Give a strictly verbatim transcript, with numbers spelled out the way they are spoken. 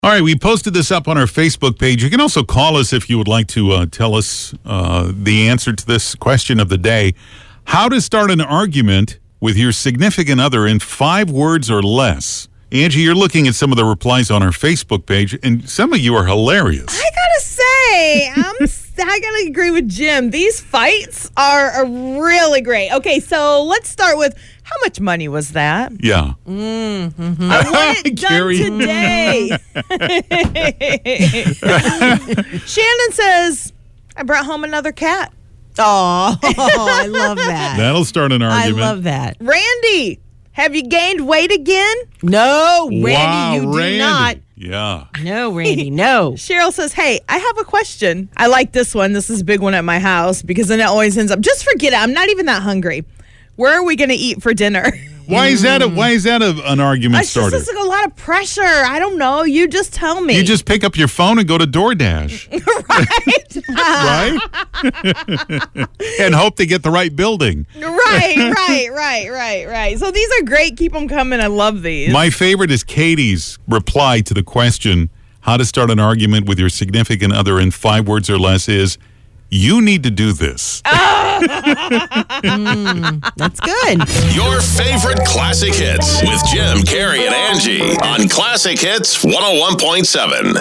All right, we posted this up on our Facebook page. You can also call us if you would like to uh, tell us uh, the answer to this question of the day. How to start an argument with your significant other in five words or less. Angie, you're looking at some of the replies on our Facebook page, and some of you are hilarious. I gotta say, I'm, I gotta agree with Jim. These fights are, are really great. Okay, so let's start with, how much money was that? Yeah. Mm-hmm. I want it done Carrie. today. Shannon says, I brought home another cat. Oh, I love that. That'll start an I argument. love that. Randy, have you gained weight again? No, Randy, Wow, you do Randy. not. Yeah. No, Randy, no. Cheryl says, hey, I have a question. I like this one. This is a big one at my house because then it always ends up, just forget it. I'm not even that hungry. Where are we going to eat for dinner? Why is that? A, why is that a, an argument It's just starter? it's like a lot of pressure. I don't know. You just tell me. You just pick up your phone and go to DoorDash, right? right? And hope they get the right building. right, right, right, right, right. So these are great. Keep them coming. I love these. My favorite is Katie's reply to the question, how to start an argument with your significant other in five words or less is, you need to do this. mm, that's good. Your favorite classic hits with Jim, Carrie, and Angie on Classic Hits one oh one point seven.